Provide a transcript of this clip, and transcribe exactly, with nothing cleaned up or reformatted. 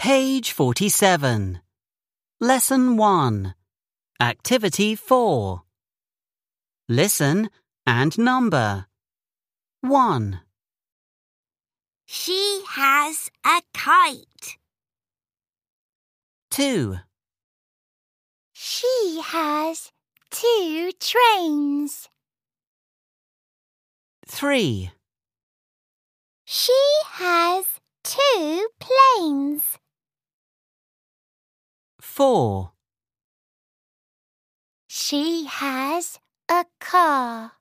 Page forty-seven. Lesson one. Activity four. Listen and number. one. She has a kite. two. She has two trains. three. She has two planes. four. She has a car.